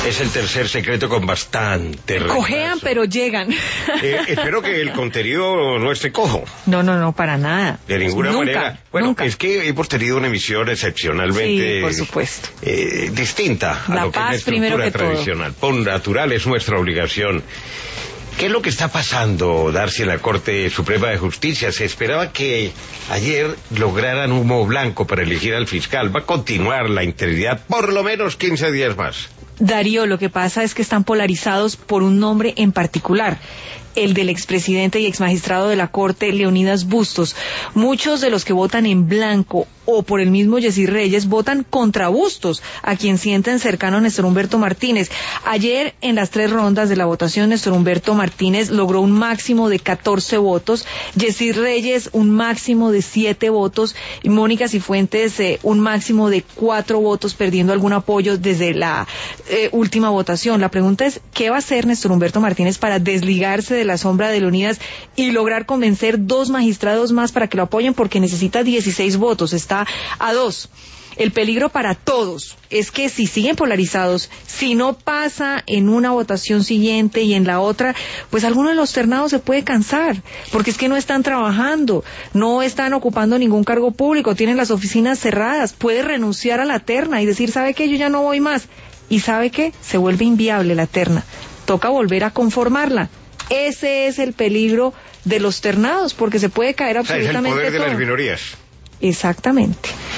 Es el tercer secreto con bastante retraso. Cojean, pero llegan. Espero que el contenido no esté cojo. No, para nada. De ninguna manera. Bueno, nunca. es que hemos tenido una emisión excepcionalmente sí, por supuesto. Distinta a la lo que paz es la primero estructura que tradicional. Por natural es nuestra obligación. ¿Qué es lo que está pasando, Darcy, en la Corte Suprema de Justicia? Se esperaba que ayer lograran humo blanco para elegir al fiscal. Va a continuar la integridad por lo menos 15 días más. Darío, lo que pasa es que están polarizados por un nombre en particular, el del expresidente y exmagistrado de la Corte, Leonidas Bustos. Muchos de los que votan en blanco o por el mismo Yesid Reyes votan contra Bustos, a quien sienten cercano a Néstor Humberto Martínez. Ayer, en las 3 rondas de la votación, Néstor Humberto Martínez logró un máximo de 14 votos, Yesid Reyes un máximo de 7 votos, y Mónica Cifuentes un máximo de 4 votos, perdiendo algún apoyo desde la última votación. La pregunta es, ¿qué va a hacer Néstor Humberto Martínez para desligarse de la sombra de Leonidas y lograr convencer 2 magistrados más para que lo apoyen? Porque necesita 16 votos, está a 2. El peligro para todos es que si siguen polarizados, si no pasa en una votación siguiente y en la otra, pues alguno de los ternados se puede cansar, porque es que no están trabajando, no están ocupando ningún cargo público, tienen las oficinas cerradas, puede renunciar a la terna y decir, ¿sabe qué? Yo ya no voy más. ¿Y sabe qué? Se vuelve inviable la terna. Toca volver a conformarla. Ese es el peligro de los ternados, porque se puede caer absolutamente todo. Es el poder de las minorías. Exactamente.